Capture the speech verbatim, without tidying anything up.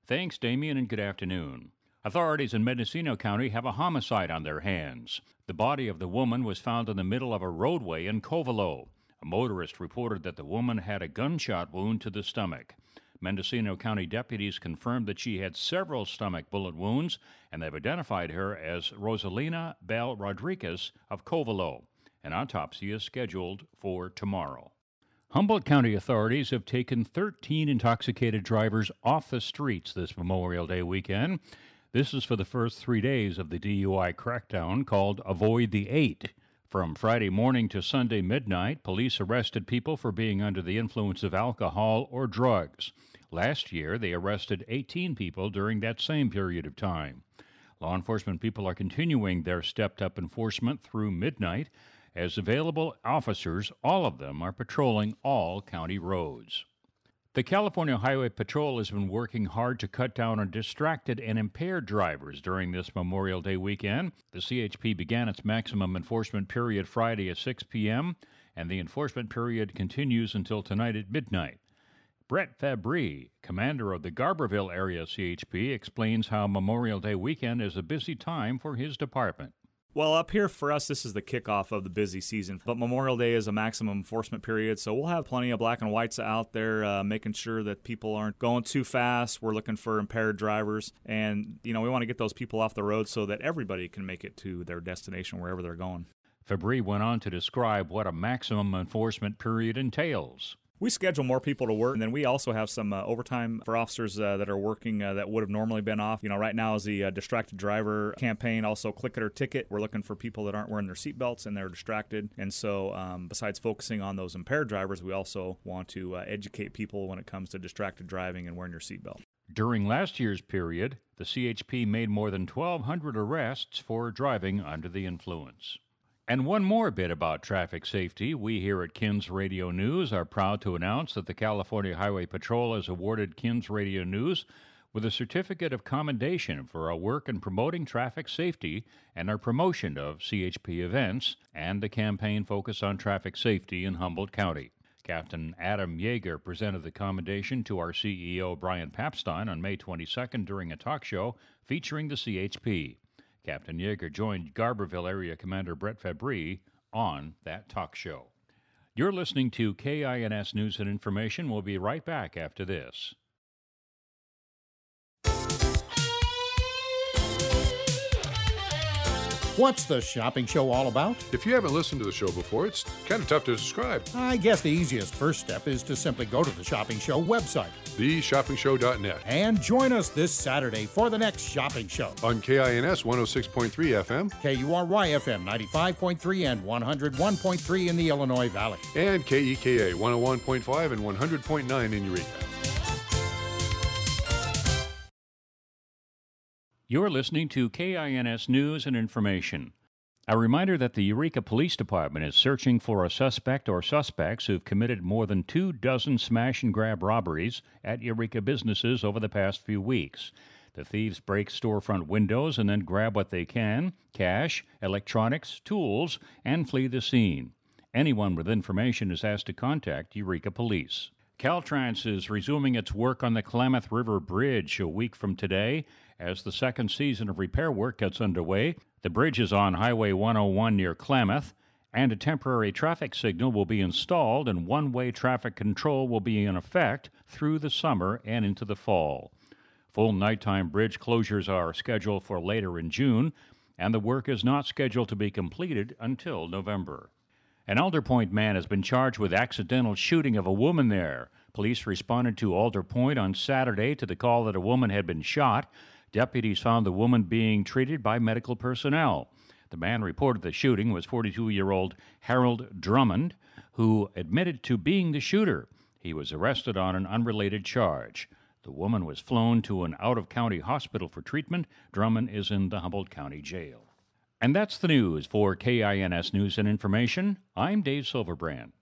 Thanks, Damien, and good afternoon. Authorities in Mendocino County have a homicide on their hands. The body of the woman was found in the middle of a roadway in Covelo. A motorist reported that the woman had a gunshot wound to the stomach. Mendocino County deputies confirmed that she had several stomach bullet wounds, and they've identified her as Rosalina Bell Rodriguez of Covelo. An autopsy is scheduled for tomorrow. Humboldt County authorities have taken thirteen intoxicated drivers off the streets this Memorial Day weekend. This is for the first three days of the D U I crackdown called Avoid the Eight. From Friday morning to Sunday midnight, police arrested people for being under the influence of alcohol or drugs. Last year, they arrested eighteen people during that same period of time. Law enforcement people are continuing their stepped-up enforcement through midnight. As available officers, all of them are patrolling all county roads. The California Highway Patrol has been working hard to cut down on distracted and impaired drivers during this Memorial Day weekend. The C H P began its maximum enforcement period Friday at six p.m., and the enforcement period continues until tonight at midnight. Brett Fabry, commander of the Garberville Area C H P, explains how Memorial Day weekend is a busy time for his department. Well, up here for us, this is the kickoff of the busy season. But Memorial Day is a maximum enforcement period, so we'll have plenty of black and whites out there uh, making sure that people aren't going too fast. We're looking for impaired drivers, and you know we want to get those people off the road so that everybody can make it to their destination wherever they're going. Fabry went on to describe what a maximum enforcement period entails. We schedule more people to work, and then we also have some uh, overtime for officers uh, that are working uh, that would have normally been off. You know, right now is the uh, distracted driver campaign, also Click It or Ticket. We're looking for people that aren't wearing their seatbelts and they're distracted. And so um, besides focusing on those impaired drivers, we also want to uh, educate people when it comes to distracted driving and wearing your seatbelt. During last year's period, the C H P made more than twelve hundred arrests for driving under the influence. And one more bit about traffic safety. We here at Kins Radio News are proud to announce that the California Highway Patrol has awarded Kins Radio News with a certificate of commendation for our work in promoting traffic safety and our promotion of C H P events and the campaign focus on traffic safety in Humboldt County. Captain Adam Yeager presented the commendation to our C E O Brian Papstein on May twenty-second during a talk show featuring the C H P. Captain Yeager joined Garberville Area Commander Brett Fabry on that talk show. You're listening to K I N S News and Information. We'll be right back after this. What's the shopping show all about? If you haven't listened to the show before, it's kind of tough to describe. I guess the easiest first step is to simply go to the Shopping Show website. the shopping show dot net. And join us this Saturday for the next shopping show. On K I N S one oh six point three F M. K U R Y F M ninety-five point three and one oh one point three in the Illinois Valley. And K E K A one oh one point five and one hundred point nine in Eureka. You're listening to K I N S News and Information. A reminder that the Eureka Police Department is searching for a suspect or suspects who've committed more than two dozen smash-and-grab robberies at Eureka businesses over the past few weeks. The thieves break storefront windows and then grab what they can, cash, electronics, tools, and flee the scene. Anyone with information is asked to contact Eureka Police. Caltrans is resuming its work on the Klamath River Bridge a week from today. As the second season of repair work gets underway, the bridge is on Highway one oh one near Klamath, and a temporary traffic signal will be installed and one-way traffic control will be in effect through the summer and into the fall. Full nighttime bridge closures are scheduled for later in June, and the work is not scheduled to be completed until November. An Alder Point man has been charged with accidental shooting of a woman there. Police responded to Alder Point on Saturday to the call that a woman had been shot. Deputies found the woman being treated by medical personnel. The man reported the shooting was forty-two-year-old Harold Drummond, who admitted to being the shooter. He was arrested on an unrelated charge. The woman was flown to an out-of-county hospital for treatment. Drummond is in the Humboldt County Jail. And that's the news for K I N S News and Information. I'm Dave Silverbrand.